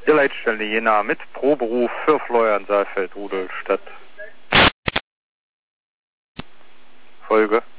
Die Leitstelle Jena mit Proberuf für Florian Saalfeld, Rudolstadt. Folge.